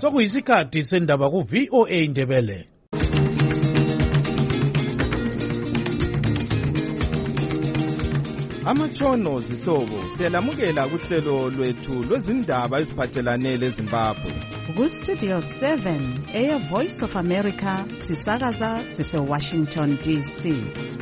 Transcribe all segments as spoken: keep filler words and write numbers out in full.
Sokuyisikhathi sendaba ku V O A Indebele. Amatshono zihlobo siyalamukela kuhlelo lwethu lwezindaba eziphathelane leZimbabwe. Ku Studio seven eya Voice of America sisakaza sise Washington D C.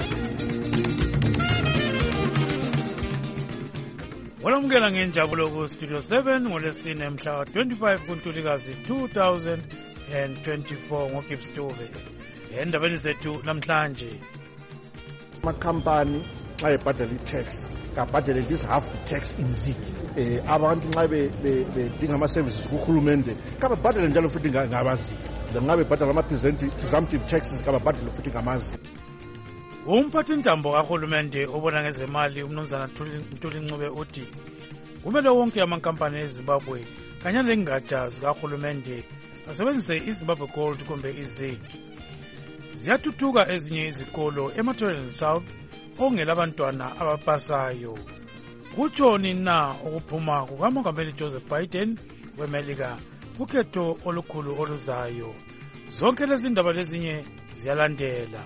Walamukela ngenjabulo ku Studio seven ngolesine mhla twenty-five kuNtulikazi two thousand twenty-four ngoGibstove. Endabeni zethu namhlanje, amakhampani xa ebhadala i-tax kabhadele at least half the tax in zik. Eh abantu nxa bedinga ama-services kuhulumende kababhadele njalo futhi ngabaziki. Nxa bebhadala ama-presumptive taxes kababhadele futhi ngamazi. umphathintambo kahulumende obona ngezemali umnumzana Ntuli Ncube uthi kumele wonke amankampani eZimbabwe kanye lengatsha zikahulumende asebenzise iZimbabwe Gold kumbe iZig. Ziyathuthuka ezinye izikolo eMathole South ongela abantwana abapasayo. Kutshoni na ukuphuma kukamongameli Joseph Biden weMelika kukhetho olukhulu oluzayo? Zonke lezi ndaba lezinye ziyalandela.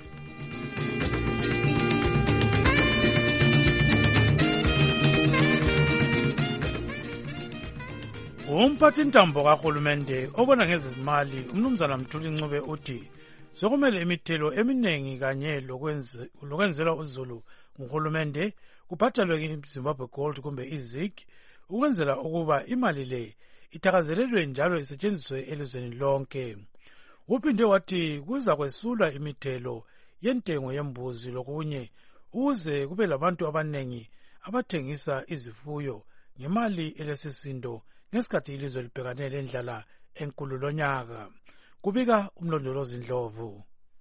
Umphathintambo kahulumende obona ngezezimali umnumzana Ntuli Ncube uthi sokumele imithelo eminingi kanye lokwenzelwa uzulu nguhulumende kubhadalwe iZimbabwe Gold kumbe iZig ukwenzela ukuba imali le ithakazelelwe njalo isetshenziswe elizweni lonke. Uphinde wathi kuza kwesulwa imithelo yentengo yembuzi lokunye ukuze kube labantu abanengi abathengisa izifuyo ngemali elesisindo ngesikhathi ilizwe libhekane lendlala enkulu lonyaka. Kubika umlondolozi Ndlovu.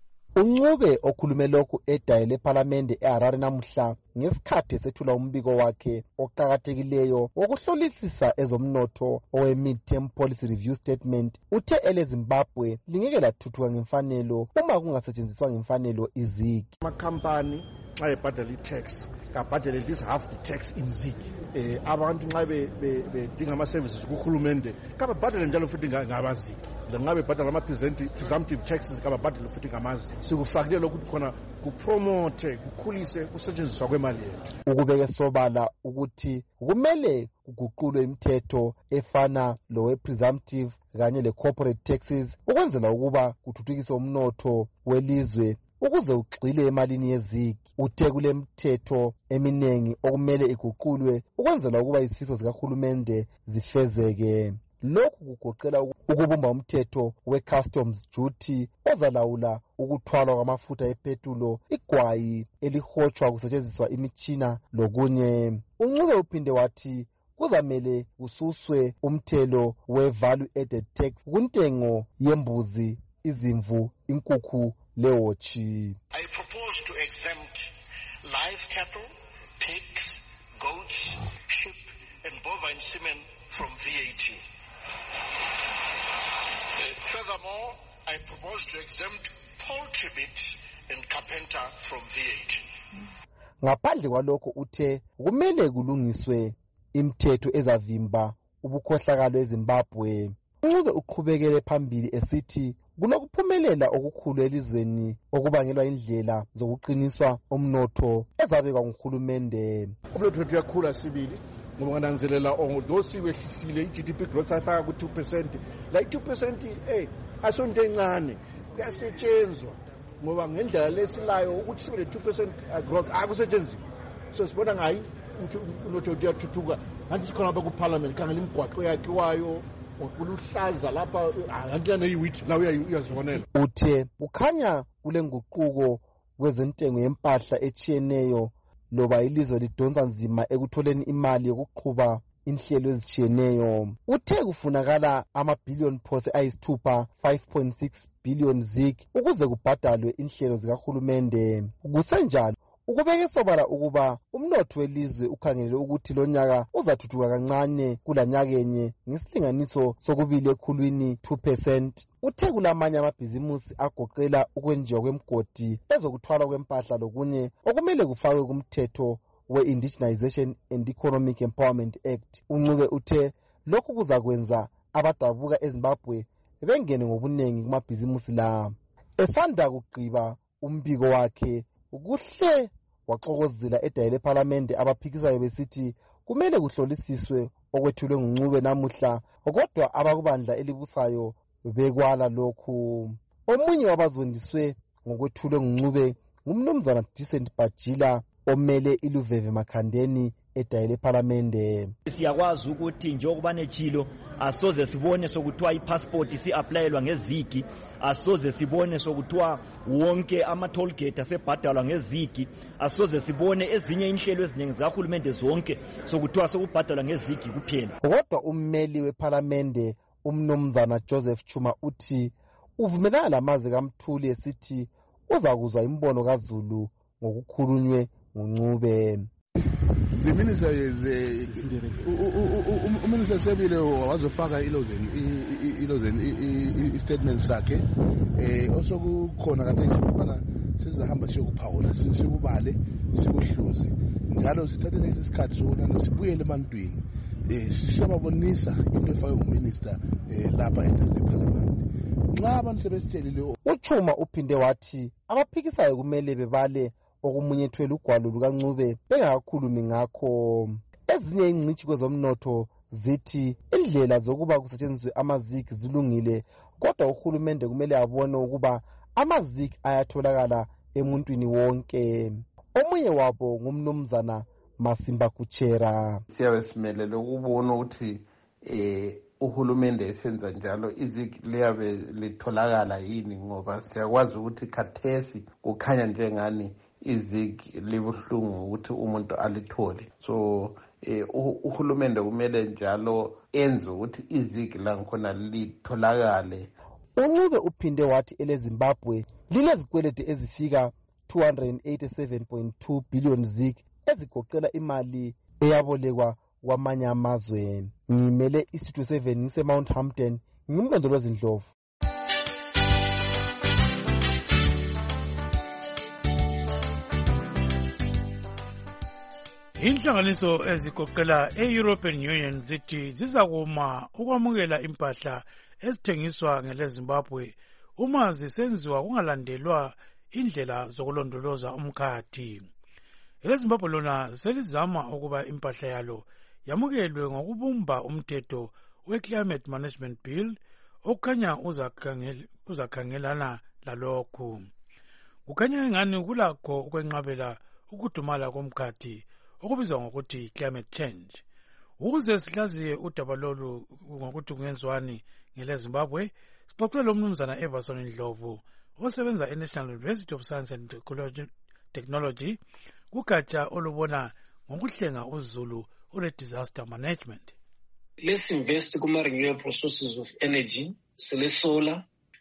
uNcube okhulume lokhu edayile eParliament eHarare namuhla ngesikhathi esethula umbiko wakhe oqhakathekileyo wokuhlolisisa ezomnotho owe Mid-Term Policy Review Statement. Uthe eleZimbabwe lingeke lathuthuka ngemfanelo uma kungasetshenziswa ngemfanelo iZig. Amakhampani xa ebhadala i-tax kabhadele at least half the tax in zik. Eh abantu nxa bedinga ama-services kuhulumende kababhadele njalo futhi ngabaziki. Nxa bebhadala ama-presumptive taxes kababhadele futhi ngamazi. Sikufakile lokuthi khona kupromote kukhulise kusetshenziswa kwemali yethu. Ukubeke sobala ukuthi kumele kuguqulwe imithetho efana lowe presumptive kanye le corporate taxes ukwenzela ukuba kuthuthukiswe umnotho welizwe ukuze ugxile emalini yeZig. Uthe kule mithetho eminengi okumele iguqulwe ukwenzela ukuba izifiso zikahulumende zifezeke. Lokhu kugoqela ukubumba umthetho we-customs duty ozalawula ukuthwalwa kwamafutha epetulo, igwayi elihotshwa kusetshenziswa imitshina lokunye. uNcube uphinde wathi kuzamele kususwe umthelo we-value added tax kuntengo yembuzi, izimvu, inkukhu lewotshi. I propose to exempt live cattle, pigs, goats, sheep and bovine semen from V A T. Uh, furthermore, I propose to exempt poultry meat and carpenter from V A T. Ngaphandle kwalokho uthe kumele kulungiswe imithetho ezavimba ubukhohlakalo eZimbabwe. uNcube uqhubekele phambili esithi kulokuphumelela okukhulu elizweni okubangelwa indlela zokuqiniswa umnotho ezabekwa nguhulumende. Umnotho wethu uyakhula sibili ngoba ngananzelela ongodosi wehlisile i-G D P growth ayifaka ku two percent. La two percent eh asonto encane kuyasetshenzwa ngoba ngendlela lesilayo ukuthi sibe le two percent growth akusetshenziswa. So sibona ngayi umnotho wethu uyathuthuka. Anti sikhona lapha kuParliament khangela imigwaqo yakhiwayo ukuluhlaza lapha angiyana yiwit la uyazibonela. Uthe kukhanya kule nguquko kwezentengo yempahla echiyeneyo loba ilizwe lidonsa nzima ekutholeni imali yokuqhuba inhlelo ezitshiyeneyo. Uthe kufunakala amabhillion phose ayisithupha five point six billion Zig ukuze kubhadalwe inhlelo zikahulumende. Kusenjalo ukubeke sobala ukuba umnotho welizwe ukhangelele ukuthi lonyaka uzathuthuka kancane kulanyakenye ngesilinganiso sokubili ekhulwini two percent. Uthe kulamanye amabhizimusi agoqela ukwenziwa kwemgodi ezokuthwala kwempahla lokunye okumele kufakwe kumthetho we-Indigenization and Economic Empowerment Act. uNcube uthe lokhu kuzakwenza abadabuka eZimbabwe bengene ngobuningi kumabhizimusi la. Esanda kugqiba umbiko wakhe kuhle waxokozela edaya lePhalamende abaphikisayo besithi kumele kuhlolisiswe okwethulwe nguNcube namuhla, kodwa abakubandla elibusayo bekwala lokhu. Omunye wabazondiswe ngokwethulwe nguNcube ngumnumzana Decent Bajila omele iLuveve Makhandeni edaya lePhalamende. Siyakwazi ukuthi njengoba nechilo asoze sibone sokuthiwa ipassport si-aplayelwa ngezigi, asoze sibone sokuthiwa wonke ama-toll gate asebhadalwa ngezigi, asoze sibone ezinye inhlelo eziningi zikahulumende zonke sokuthiwa sokubhadalwa ngezigi kuphela. Kodwa ummeli wePhalamende umnumzana Joseph Chuma uthi uvumelana lamazwi kaMthuli esithi uzakuzwa imbono kaZulu ngokukhulunywe nguNcube. The minister is uh, Minister Sebile wazofaka ilozeni ilozeni statement sakhe eh also kukhona kade ukubana sizahamba siyokuphawula sikubale sikuhluze njalo sithathe lesi sikhathi sokuthi sibuyele emantwini eh sisababonisa into efakwe uminister eh lapha eParliament. Nxa abantu sebesitshelile uChuma uphinde wathi abaphikisayo kumele bebale okumunyethwe lugwalo lukaNcube bengakakhulumi ngakho. Ezinye ingcitshi kwezomnotho zithi indlela zokuba kusetshenziswe amazigi zilungile, kodwa uhulumende kumele abone ukuba amazigi ayatholakala emuntwini wonke. Omunye wabo ngumnumzana Masimba Kuchera. Siyabe simelele ukubona ukuthi eh uhulumende esenza njalo izigi liyabe litholakala yini, ngoba siyakwazi ukuthi khathesi kukhanya njengani izigi libuhlungu ukuthi umuntu alithole. So eh uhulumende kumele njalo enze ukuthi izigi la ngikhona litholakale. uNcube uphinde wathi eleZimbabwe lilezikweleti ezifika two hundred eighty-seven point two billion zig ezigoqela imali eyabolekwa kwamanye amazwe. Ngimele iStudio seven ngiseMount Hampton, ngimlondolozi Ndlovu. Inhlanganiso ezigoqela e-European Union zithi zizakuma ukwamukela impahla ezithengiswa ngeleZimbabwe uma zisenziwa kungalandelwa indlela zokulondoloza umkhathi. EleZimbabwe lona selizama ukuba impahla yalo yamukelwe ngokubumba umthetho we-Climate Management Bill okukhanya uzakhangelana lalokhu. Kukhanya engani kulakho ukwenqabela ukudumala komkhathi okubizwa ngokuthi climate change. Ukuze sihlaziye udaba lolu ngokuthi kungenziwani ngeleZimbabwe, sixoxele umnumzana Everson Ndlovu osebenza eNational University of Science and Technology kugatsha olubona ngokuhlenga uZulu ule-disaster management. Let's invest kuma renewable sources of energy, sile solar,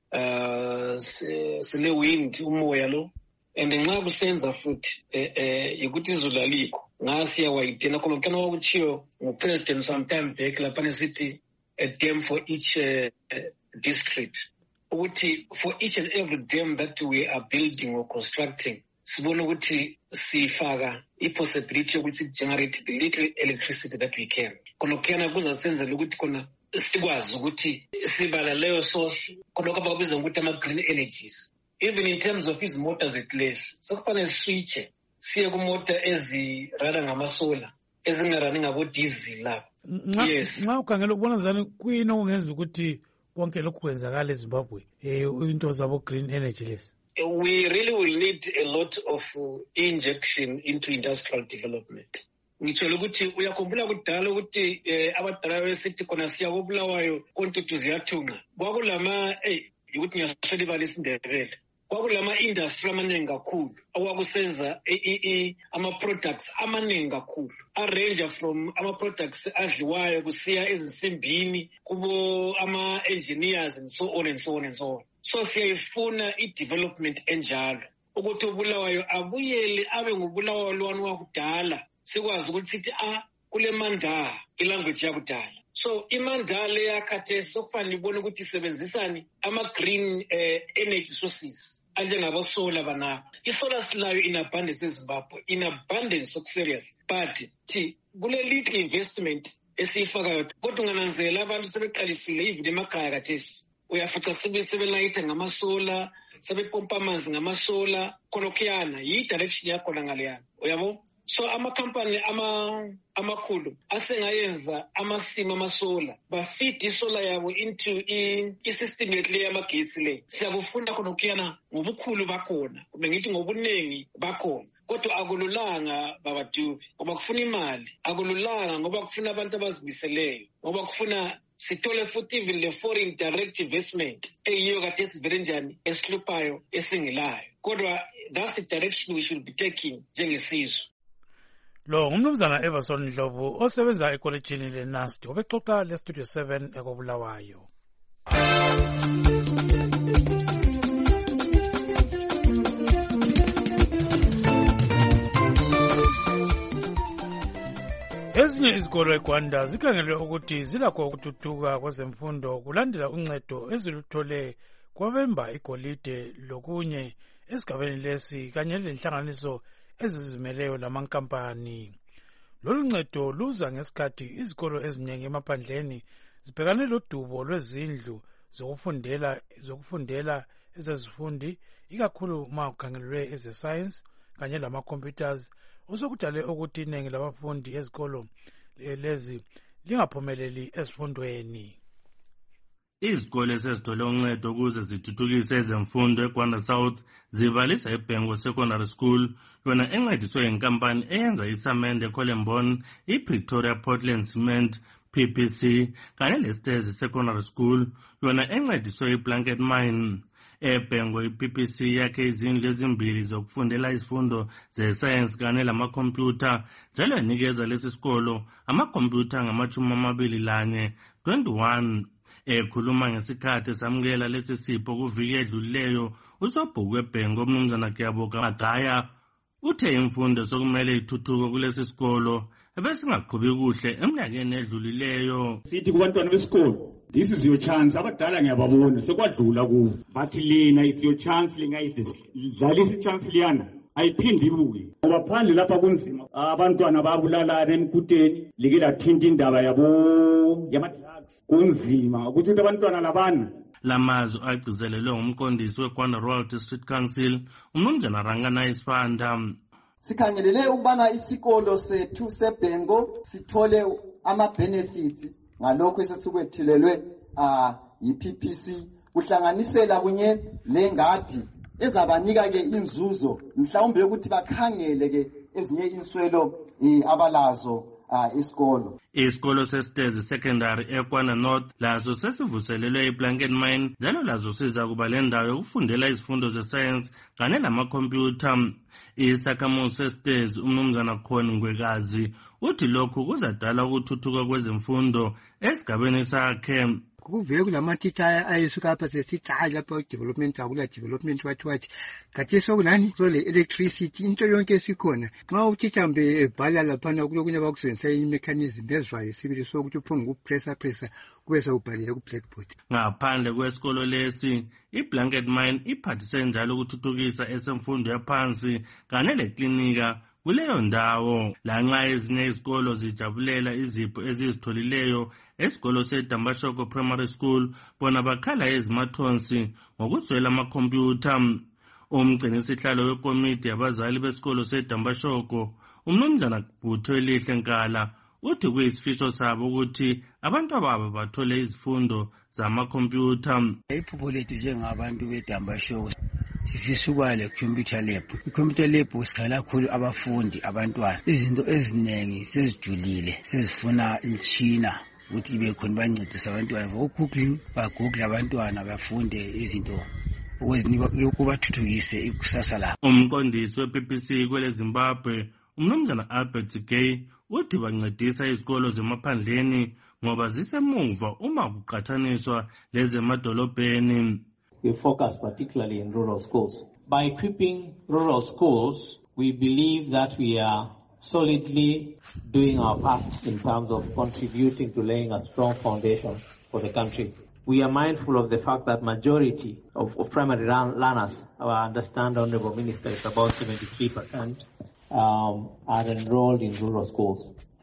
uh, sile wind, umoya lo, and nxa kusenza futhi eh ukuthi izulu alikho ngasiya wayidena khona kana wakuchiyo ngupresident sometime back lapha necity a dam for each uh, district, ukuthi for each and every dam that we are building or constructing sibona ukuthi sifaka i-possibility yokuthi generate the little electricity that we can. Khona kuyana kuzasenzela ukuthi khona sikwazi ukuthi sibala leyo source khona abakubiza ukuthi ama-green energies. Even in terms of his motors at least, so kufanele switche siye kumota ezirana ngamasola ezingarani ngabo-diesel lapho. Yes. Nxa ukhangela ukubona njani kuyini okungenza ukuthi konke lokhu kwenzakala eZimbabwe into zabo-green energy lesi? We really will need a lot of uh, injection into industrial development. Ngitshela ukuthi uyakhumbula kudala ukuthi abadala besithi khona siya koBulawayo kontutu ziyathunqa. Kwakulama eh ukuthi ngiyaswela ibali isindebele. Kwakulama industry amaningi kakhulu okwakusenza ama-products amaningi kakhulu, arrange from ama-products adliwayo kusiya ezinsimbini kubo ama-engineers and so on and so on and so on. So siyayifuna i-development enjalo ukuthi uBulawayo abuyele abe nguBulawayo lwani wakudala, sikwazi ukuthi sithi ah kule Manda ilanguage yakudala. So imandala yakhathesi sokufanele ibone ukuthi isebenzisani ama-green uh, energy sources anjengabosola banako. Isolar silayo in abundance eZimbabwe, in abundance of serious, but thi kule little investment esiyifakayo kodwa ungananzela abantu sebeqalisile even emakhaya kathesi uyafica sebelayitha ngamasola sebepompa amanzi ngamasola kholokhuyana yi-direction yakhona ngaleyana uyabo. So amakhampani amakhulu asengayenza amasimo amasola bafeed isola yabo into i-system yethu le yamagesi le. Siyakufunda kholokhuyana ngobukhulu bakhona kumbe ngithi ngobuningi bakhona kodwa akululanga babadubi ngoba kufuna imali, akululanga ngoba kufuna abantu abazimiseleyo, ngoba kufuna sithole futhi even le foreign direct investment eyiyo kade esivele njani esihluphayo esingelayo kodwa that's the direction we should be taking njengesizwe. Lo ngumnumzana Everson Ndlovu osebenza ekolejini leNasti obexoxa lestudio seven ekobulawayo. Ezinye izikolo eGwanda zikhangelwe ukuthi zilakho ukuthuthukiswa kwezemfundo kulandela uncedo eziluthole kwabemba igolide lokunye esigabeni lesi kanye lenhlanganiso ezizimeleyo lamankampani. Lolu ncedo luza ngesikhathi izikolo eziningi emaphandleni zibhekane lodubo lwezindlu zokufundela zokufundela ezezifundi ikakhulu uma kukhangelwe eze-science kanye lama-computers osokudale ukuthi iningi labafundi ezikolo lezi lingaphumeleli ezifundweni. Izikole esezithole uncedo ukuze zithuthukise ezemfundo eGwanda South zivalisa iBhengu Secondary School yona encediswe yinkampani eyenza isamende eColembon, iPretoria Portland Cement P P C kanye leStezi Secondary School yona encediswe iBlanket Mine. eBhengu i-P P C yakhe izindlu ezimbili zokufundela izifundo ze-science kanye lamakhompyutha njalo yanikeza lesi sikolo amakhompyutha ngamachumi amabili lanye twenty-one. Ekhuluma ngesikhathi esamukela lesi sipho kuviki edlulileyo usobhuku eBhengu umnumzana Kiyaboga Magaya uthe imfundo sokumele ithuthuke kulesi sikolo ebesingaqhubi kuhle eminyakeni edlulileyo. Sithi kubantwana besikolo, this is your chance. Abadala ngiyababona sekwadlula kuwo, bathi lena is your chance, lingayidlalisa ichance liyana ayiphindi ibuye ngoba phandle lapha kunzima. Abantwana babulalana emkuteni like lathinta indaba yabo yama-drugs kunzima ukuthi abantwana labana. Lamazwi agcizelelwe ngumqondisi weGwanda Rural District Council umnumzana Rangana Isifanda. Sikhangelele ukubana isikolo sethu seBhengu sithole ama-benefits ngalokho esesikwethilelwe yi-P P C kuhlanganisela kunye lengadi ezabanika ke inzuzo mhlawumbe ukuthi bakhangele ke ezinye inswelo abalazo isikolo. Isikolo seStezi Secondary eGwanda North lazo sesivuselelwe iBlanket Mine njalo lazo siza kuba lendawo yokufundela izifundo ze-science kanye lamakhompyutha. Isakhamuzi seStezi umnumzana Khona Ngwekazi uthi lokhu kuzadala ukuthuthuka kwezemfundo esigabeni sakhe. Kuvele kulamatitsha ayesuka apha sesithi hayi lapha development akula development wathi wathi kathi sokunani sole electricity into yonke esikhona nxa utitsha mbe ebhala laphana kulokunye bakusebenzisa imechanism bezwayo sibili sokuthi uphonga ukupressa pressa kube sewubhalile ku-blackboard. Ngaphandle kwesikolo lesi iBlanket Mine iphathise njalo ukuthuthukisa esemfundo yaphansi kanye leklinika kuleyo ndawo. Lanxa ezinye izikolo zijabulela izipho ezizitholileyo esikolo seDambashoko Primary School bona bakhala ezimathonsi ngokuswela amakhompyutha. Umgcinisihlalo wekomiti yabazali besikolo seDambashoko umnumzana Butho Elihle Nkala uthi kuyisifiso sabo ukuthi abantu ababo bathole izifundo zamakhompyutha. Iphupho lethu njengabantu beDambashoko sifisa ukuba le-computer lab. I-computer lab sikhala kakhulu abafundi abantwana. Izinto eziningi sezijulile sezifuna imtshina ukuthi ibe khona bancedisa abantwana ngokugoogling, bagoogle abantwana bafunde izinto ukubathuthukise ikusasa labo. Umqondisi we-P P C kwele Zimbabwe umnumzana Albert Gay uthi bancedisa izikolo zemaphandleni ngoba zisemuva uma kuqhathaniswa lezemadolobheni. We focus particularly in rural schools. By equipping rural schools, we believe that we are solidly doing our part in terms of contributing to laying a strong foundation for the country. We are mindful of the fact that majority of, of primary learners, I understand, Honorable Minister, is about seventy-three percent, um, are enrolled in rural schools.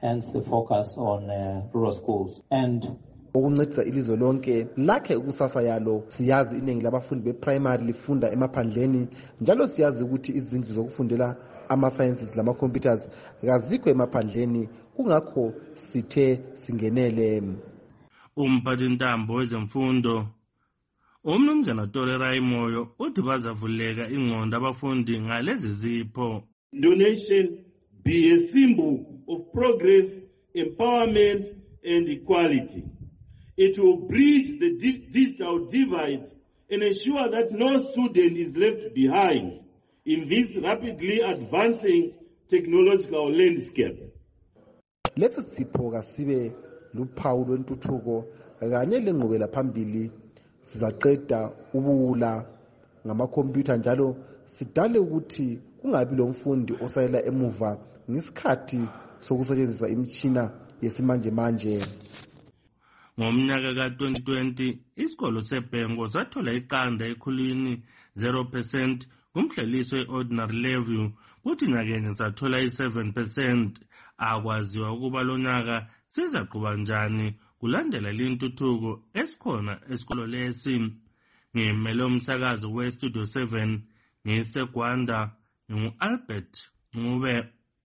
hence the focus on uh, rural schools. And ukuncedisa ilizwe lonke lakhe ukusasa yalo. Siyazi iningi labafundi be-primary lifunda emaphandleni, njalo siyazi ukuthi izindlu zokufundela ama-sciences lama-computers kazikho emaphandleni, kungakho sithe singenele. Umphathintambo wezemfundo uMnumzana Tole Rayimoyo uthi bazavuleka ingqondo abafundi ngalezi zipho. Donation be a symbol of progress, empowerment and equality. It will bridge the di- digital divide and ensure that no student is left behind in this rapidly advancing technological landscape. Lesi sipho kasibe luphawu lwentuthuko kanye lenqubela phambili. Sizaqeda ubula ngamakhompyutha njalo sidale ukuthi kungabi lo mfundi osayela emuva ngesikhathi sokusetshenziswa imitshina yesimanje manje. Ngomnyaka ka twenty twenty isikolo seBhengo sathola iqanda ekhulwini zero percent kumhleliso e-ordinary level, kuthi nyakenye sathola i-seven percent. Akwaziwa ukuba lo nyaka sizaqhuba njani kulandela lintuthuko esikhona esikolo lesi. Ngimele umsakazi we-Studio seven ngiseGwanda ngu-Albert Ncube.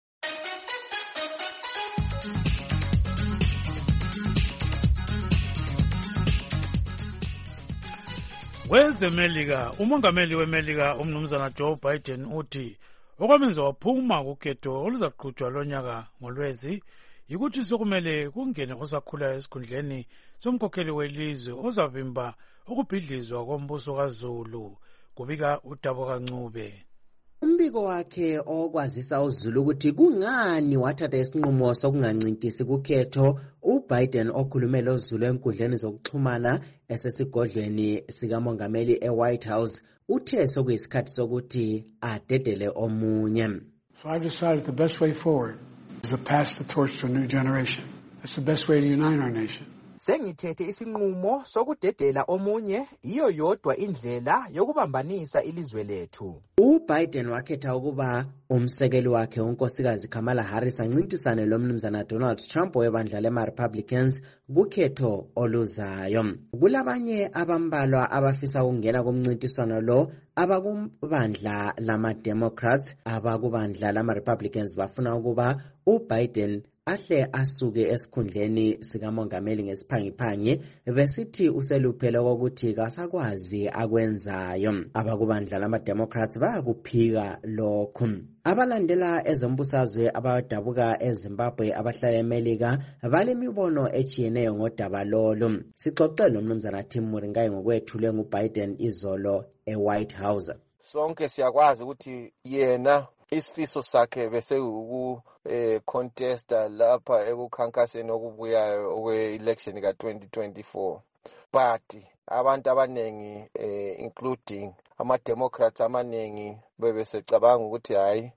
Wezemelika, umongameli weMelika umnumzana Joe Biden uthi okwamenza waphuma kukhetho oluzaqhutshwa lonyaka ngoLwezi yikuthi sokumele kungene osakhula esikhundleni somkhokheli welizwe ozavimba ukubhidlizwa kombuso kaZulu. Kubika uDabuka Ncube. Umbiko wakhe okwazisa uZulu ukuthi kungani wathatha isinqumo sokungancintisi kukhetho, uBiden okhulumela uZulu enkundleni zokuxhumana esesigodlweni sikamongameli eWhite House uthe sokuyisikhathi sokuthi adedele omunye. So I've decided the best way forward is to pass the torch to a new generation. That's the best way to unite our nation. Sengithethe isinqumo sokudedela omunye, iyo yodwa indlela yokubambanisa ilizwe lethu. uBiden wakhetha ukuba umsekeli wakhe unkosikazi Kamala Harris ancintisane lo mnumzana Donald Trump webandla lema-Republicans kukhetho oluzayo. Kulabanye abambalwa abafisa ukungena kumncintiswano lo, abakubandla lama-Democrats, abakubandla lama-Republicans bafuna ukuba uBiden ahle asuke esikhundleni sikamongameli ngesiphangiphangi besithi useluphele kokuthi kasakwazi akwenzayo. Abakubandla lama-Democrats bayakuphika lokhu. Abalandela ezombusazwe abadabuka eZimbabwe abahlala eMelika balemibono echiyeneyo ngodaba lolu. Sixoxele umnumzana Tim Muringayi ngokwethulwe nguBiden izolo eWhite House. Sonke siyakwazi ukuthi yena isifiso sakhe bese uku eh contesta lapha ekukhankaseni okubuyayo okwe-election ka twenty twenty-four, but abantu abanengi eh including ama-Democrats amaningi bebesecabanga ukuthi hayi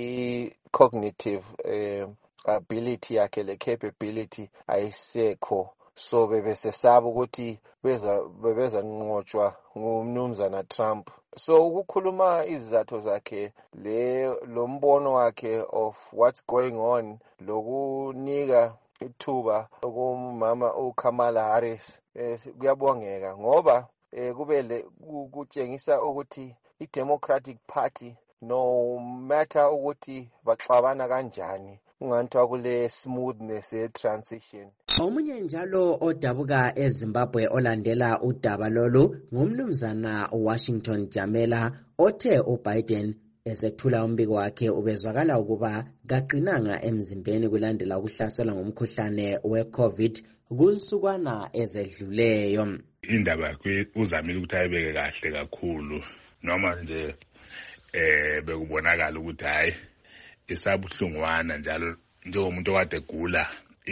i-cognitive eh ability yakhe le capability ayisekho, so bebesesaba ukuthi beza bebeza nqotshwa ngumnumzana Trump. So ukukhuluma izathu zakhe le lo mbono wakhe of what's going on lokunika ithuba kumama uKamala Harris kuyabongeka ngoba kubele kutshengisa ukuthi i-Democratic Party no matter ukuthi baxabana kanjani unganthwa kule smoothness ye-transition. Omunye njalo odabuka eZimbabwe olandela udaba lolu ngumnumzana Washington Jamela othe uBiden esethula umbiko wakhe ubezwakala ukuba kaqinanga emzimbeni kulandela ukuhlaselwa ngomkhuhlane we-COVID kunsukwana ezedluleyo. Indaba yakhe uzamile ukuthi ayibeke kahle kakhulu noma nje eh bekubonakala ukuthi hayi isabuhlungwana njalo njengomuntu okade egula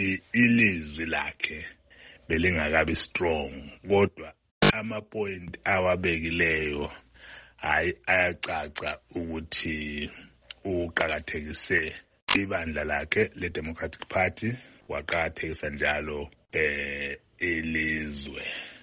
ilizwi lakhe belingakabi strong, kodwa ama-point awabekileyo hayi ayacaca ukuthi uqakathekise ibandla lakhe le-Democratic Party, waqakathekisa njalo eh ilizwe.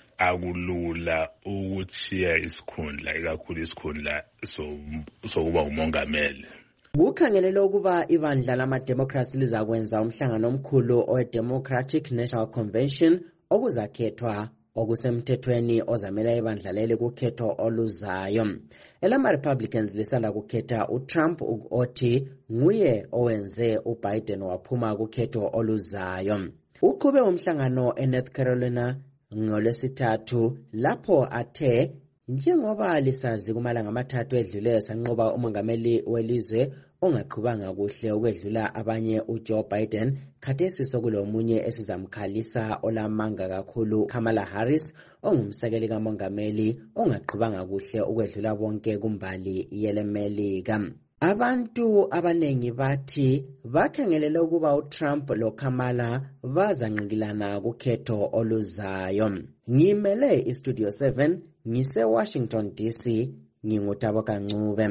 Akulula ukuthiya isikhundla ikakhulu isikhundla sokuba umongameli. Kukhangelelwe ukuba ibandla lama-democracy lizakwenza umhlangano omkhulu owe-Democratic National Convention okuzakhethwa okusemthethweni ozamela ibandla leli kukhetho oluzayo. Elama-Republicans lisanda kukhetha uTrump othi nguye owenze uBiden waphuma kukhetho oluzayo. Uqhube umhlangano eNorth Carolina ngolwesithathu lapho athe njengoba lisazi kumalanga amathathu edlule sanqoba umongameli welizwe ongaqhubanga kuhle ukwedlula abanye uJoe Biden, khathesi sokulomunye esizamkhalisa olamanga kakhulu Kamala Harris ongumsekeli kamongameli ongaqhubanga kuhle ukwedlula bonke kumbali yelemelika. Abantu abanengi bathi bakhangelele ukuba uTrump loKamala bazanqikilana kukhetho oluzayo. Ngimele iStudio seven ngise Washington D C, ngingutabo Kancube.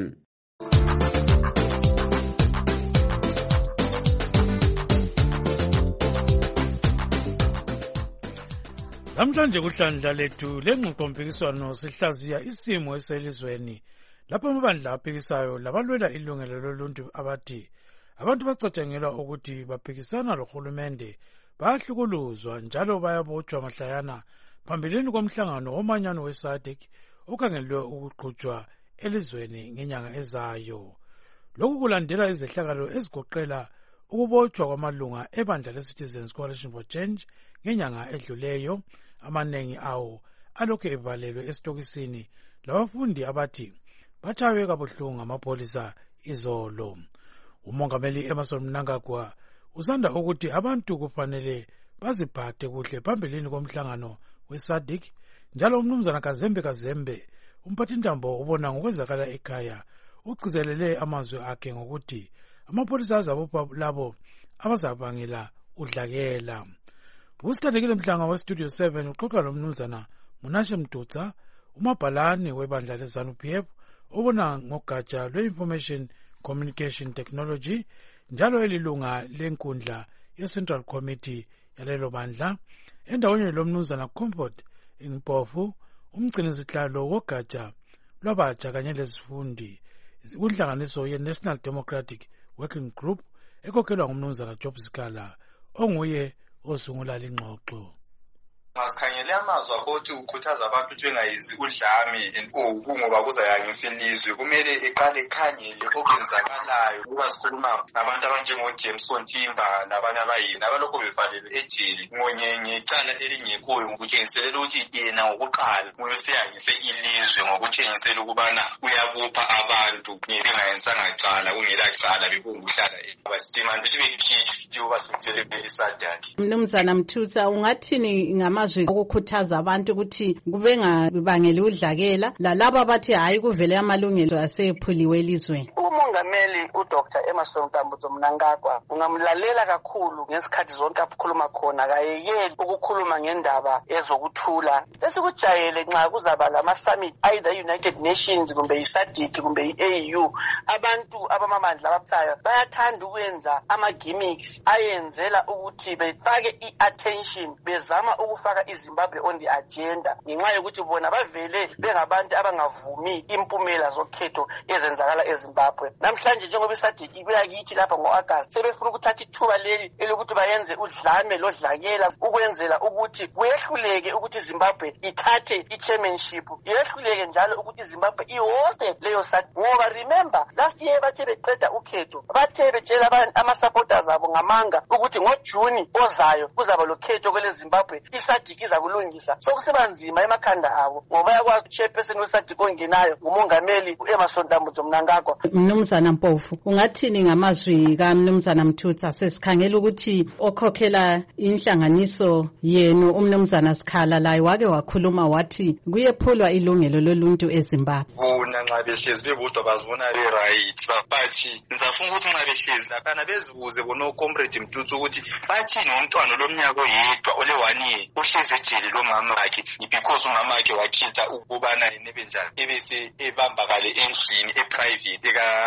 Namhlanje kuhlandla lethu lengxoxompikiswano sihlaziya isimo eselizweni lapho amabandla aphikisayo labalwela ilungelo loluntu abathi abantu bacatshangelwa ukuthi baphikisana lohulumende bayahlukuluzwa njalo bayabotshwa mahlayana phambilini komhlangano womanyano weSADC okhangelwe ukuqhutshwa elizweni ngenyanga ezayo. Lokhu kulandela izehlakalo ezigoqela ukubotshwa kwamalunga ebandla leCitizens Coalition for Change ngenyanga edluleyo, amanengi awo alokhu evalelwe esitokisini labafundi abathi batshaywe kabuhlungu amapholisa izolo. Umongameli Emmerson Mnangagwa usanda ukuthi abantu kufanele baziphathe kuhle phambilini komhlangano weSADC, njalo umnumzana Kazembe Kazembe umphathintambo ubona ngokwezakala ekhaya ugcizelele amazwi akhe ngokuthi amapholisa azabopha labo abazabangela udlakela. Usikhandekile mhlanga weStudio seven uxoxa lomnumzana Munashe Mtutsa, umabhalane webandla leZANU-P F obona ngogatsha lwe-Information Communication Technology njalo elilunga lenkundla ye-Central Committee yalelo bandla, endaweni lomnumzana Comfort Mpofu, umgcinizihlalo wogatsha lwabatsha kanye lezifundi kunhlanganiso ye-National Democratic Working Group ekhokhelwa ngumnumzana Job Sikala onguye osungula lengxoxo. Ngasikhangele amazwi akhothi ukhuthaza abantu ukuthi bengayenzi udlame ngoba kuzayangisa ilizwe. Kumele eqale ekhangele okwenzakalayo ukuba sikhuluma nabantu abanjengoJameson Timber nabanye abayini abalokho bevalelwe ejele ngecala elingekhoyo ngokutshengisela ukuthi yena ngokuqala nguye oseyangise ilizwe ngokutshengisela ukubana uyabupha abantu bengayenzanga cala kungela cala bekunguhlala abasitima ukuthi bekhitshwe ukuba simisele isadaki. Mnumzana Mthutsa, ungathini ngama ukukhuthaza abantu ukuthi kube ngabangeli udlakela lalabo abathi hayi kuvele amalungelo asephuliwe elizweni? Umongameli uDr Emmerson Mnangagwa ungamlalela kakhulu ngesikhathi zonke akhuluma khona, kayekeli ukukhuluma ngendaba ezokuthula. Sesikujayele nxa kuzaba lama summit either United Nations kumbe iSADC kumbe i-A U, abantu abamamandla abaphayo bayathanda ukwenza ama gimmicks ayenzela ukuthi befake i-attention, bezama ukufaka iZimbabwe on the agenda ngenxa yokuthi bona bavele bengabantu abangavumi impumela zokhetho ezenzakala eZimbabwe. Namhlanje njengoba iSADC ibuya kithi lapha ngo-August sebefuna ukuthatha ithuba leli elokuthi bayenze udlame lodlakela ukwenzela ukuthi kuyehluleke ukuthi iZimbabwe ithathe i-chairmanship, yehluleke njalo ukuthi iZimbabwe ihoste leyo SADC. Ngoba remember last year bathe beqeda ukhetho bathe betshela ama-supporters abo ngamanga ukuthi ngoJuni ozayo kuzaba lokhetho kwele Zimbabwe iSADC iza kulungisa. So kusebenza nzima emakhanda abo ngoba yakwazi uchairperson weSADC ongenayo ngumongameli uEmmerson Mnangagwa. Mnumzana Mpofu, ungathini ngamazwi kaMnumzana Mthutsa sesikhangela ukuthi okhokhela inhlanganiso yenu umnumzana Sikhala laye wake wakhuluma wathi kuyephulwa ilungelo loluntu eZimbabwe? Bona nxa behlezi bebodwa bazibona be-right bathi ngizafuna ukuthi nxa behlezi laphana bezibuze bona uComrade Mthutsa ukuthi bathini ngomntwana olomnyaka oyedwa ole one year uhlezi ejele lomamakhe because umamakhe wakhitha ukubana yena benjani ebese ebambakale endlini eprivate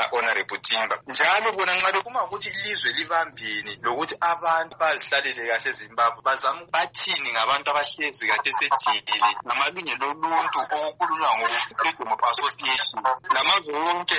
Honorable Timba. Njalo bona nxa bekuma ukuthi ilizwe libambini lokuthi abantu bazihlalele kahle eZimbabwe bazama bathini ngabantu abahlezi kade sejele namalungelo oluntu okukhulunywa ngo-Freedom of Association lamazwe wonke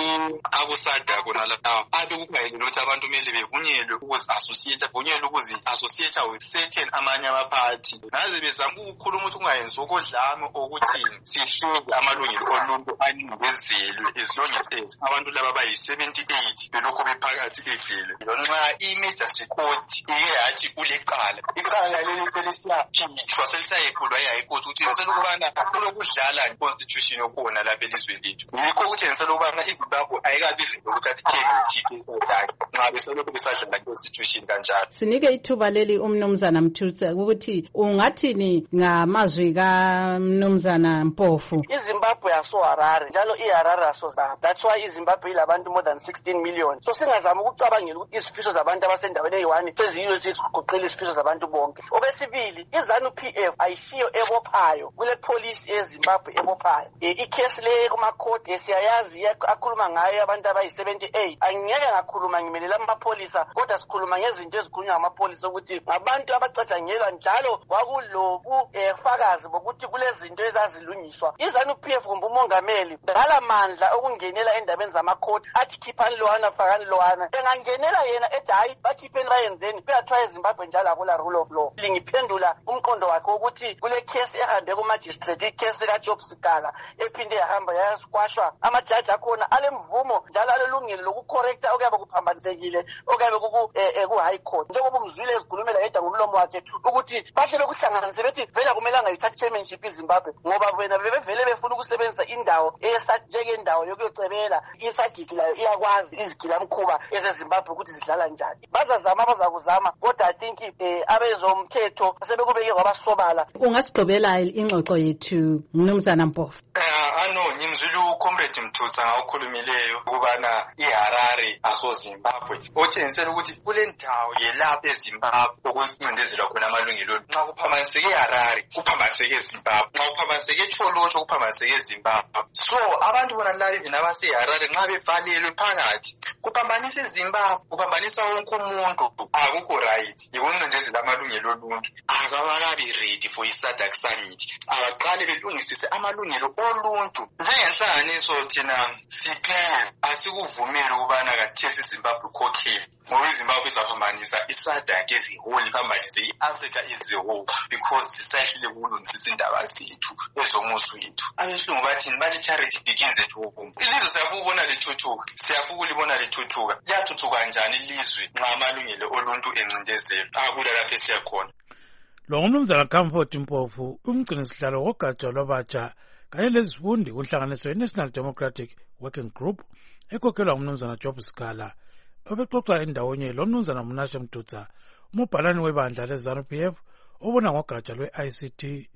akusada kona lawo abe kukhayelele ukuthi abantu kumele bevunyelwe ukuzi-associate bevunyelwe ukuzi-associate with certain amanye amaphathi naze bezama ukukhuluma ukuthi kungayenzi okodlame okuthini sihlezi amalungelo oluntu aningezelwe as long as abantu laba bayi-seventy-eight belokhu bephakathi ejele nxa i-Majesty Court ike yathi kulecala icala leli selisiyaphishwa selisayephulwa yi-High Court ukuthi enzela ukubana kulokudlala i-constitution yokhona lapha elizweni lethu yikho ukuthi enzela ukubana iZimbabwe ayikabizi lokuthi athi T P nxa besalokhu besadlala i-constitution kanjalo. Sinike ithuba leli umnumzana Mthutsa ukuthi ungathini ngamazwi kaMnumzana Mpofu. iZimbabwe yaso Harare njalo iHarare yaso Zimbabwe. That's why iZimbabwe ilabantu more than sixteen million. So singazama ukucabangela ukuthi izifiso zabantu abasendaweni eyi-one seziyiyo sezigoqela izifiso zabantu bonke. Okwesibili, iZanu P F ayisiyo ebophayo kule police eZimbabwe ebophayo. Ikhesi le kuma-court siyayazi akhuluma ngayo abantu abayi-seventy-eight. Angeke ngakhuluma ngimelela amapholisa kodwa sikhuluma ngezinto ezikhulunywa ngamapolisa ukuthi ngabantu abacatshangelwa njalo kwakulobu fakazi bokuthi kulezinto ezazilungiswa. iZanu P F kumbe umongameli ngala mandla okungenela endabeni zama-court athi khiphani lowana fakani lowana engangenela yena ethi hayi bakhipheni bayenzeni kuyathiwa eZimbabwe njalo akula rule of law. Lingiphendula umqondo wakhe ukuthi kule case ehambe kumagistrate icase kaJob Sikala ephinde yahamba yasquashwa amajaji akhona alemvumo njalo alelungelo lokucorrecta okuyabe kuphambanisekile okuyabe ku-high court njengoba umzwile ezikhulumela yedwa ngomlomo wakhe ukuthi bahle bekuhlanganise bethi vele akumelanga yithathe chairmanship iZimbabwe ngoba wena bebevele befuna ukusebenzisa indawo njengendawo yokuyocebela isagigi layo iyakwazi izigilamkhuba ezeZimbabwe ukuthi zidlala njani. Bazazama bazakuzama kodwa I think abezomthetho sebekubeke kwabasobala. Ungasigqibela ingxoxo yethu Mnumzana Mpofu. Ano ngimzwile uComrade Mthutsa ngawukhulumileyo ukubana iHarare aso Zimbabwe otshengisa ukuthi kule ndawo yelapha eZimbabwe okucindezelwa khona amalungelo nxa kuphambaniseke iHarare kuphambaniseke eZimbabwe nxa kuphambaniseke eCholotsho kuphambaniseke eZimbabwe. So abantu bona laba even abaseHarare nxa bevalelwe phakathi kuphambanisa eZimbabwe kuphambanisa wonke umuntu akukho right yikuncindezela amalungelo oluntu akabakabi ready for i-SADC summit abaqale belungisise amalungelo oluntu njengenhlanganiso thina siclear asikuvumeli ukubana kathesi iZimbabwe ukhokhile ngoba iZimbabwe izaphambanisa i-SADC as a whole iphambanise i-Africa as a whole because sisahlile kulungisisa indaba zethu ezomuso wethu. Abesilungu bathini bathi charity begins at home. Ilizwe siyafuna ukubona lithuthuka siyafuna ukulibona lithuthuka liyathuthuka njani ilizwe nxa amalungelo oluntu encindezelwe akula lapho esiyakhona. Lo ngumnumzana Comfort Mpofu umgcinisihlalo wogatsha lwabatsha kanye lezifundi kunhlanganiso ye-National Democratic Working Group ekhokhelwa ngumnumzana Job Sikala obexoxa endawonye lo mnumzana Mnashe Mthutsa umubhalani webandla leZanu P F obona ngogatsha lwe-I C T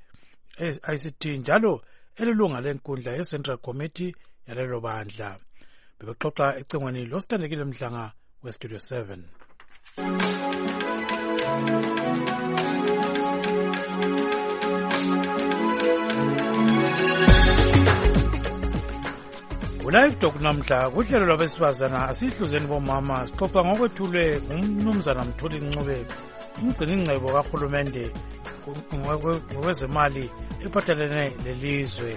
I C T njalo elilunga lenkundla ye-Central Committee yalelo bandla. Bebexoxa ecingweni losithandekile Mhlanga we-Studio seven. Live Talk namhla kuhlelo lwabesifazana asihluzeni bomama sixoxa ngokwethulwe ngumnumzana Mthuli Ncube umgcini ingcebo kahulumende ngokwezemali ephathelene lelizwe.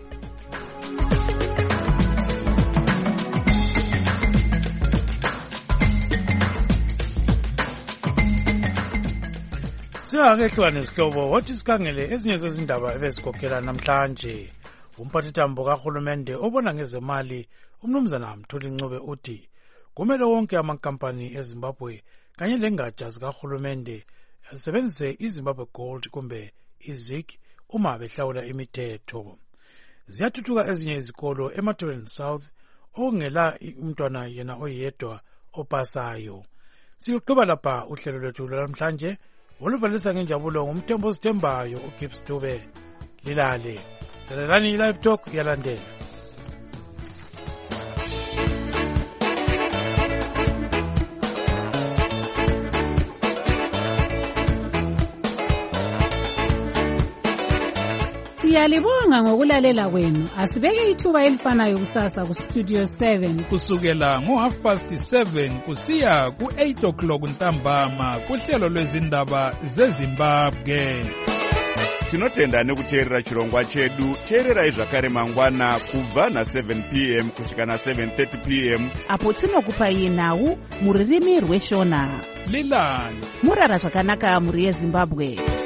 Siyake nesihlobo wathi sikhangele ezinye zezindaba ebezikhokhela namhlanje. Umphathitambo kahulumende obona ngezemali umnumzana Mthuli Ncube uthi kumele wonke amankampani eZimbabwe kanye lengatsha zikahulumende asebenzise iZimbabwe Gold kumbe iZig uma behlawula imithetho. Ziyathuthuka ezinye izikolo eMatabeleland South okungela umntwana yena oyedwa opasayo. Siyoqhuba lapha uhlelo lwethu lwamhlanje oluvalisa ngenjabulo ngumthembo sithembayo uGibbs Dube lilale. Lalelani Live Talk yalandela. Siyalibonga ngokulalela kwenu. Asibeke ithuba elifanayo kusasa ku Studio seven kusukela ngo half past seven kusiya ku eight o'clock ntambama kuhlelo lwezindaba zeZimbabwe. Tinotenda nekuteerera chirongwa chedu. Teererai zvakare mangwana kubva na seven p m kusvika na seven thirty p m apo tinokupai nhau mururimi rweshona. Lilani murara zvakanaka muri yeZimbabwe.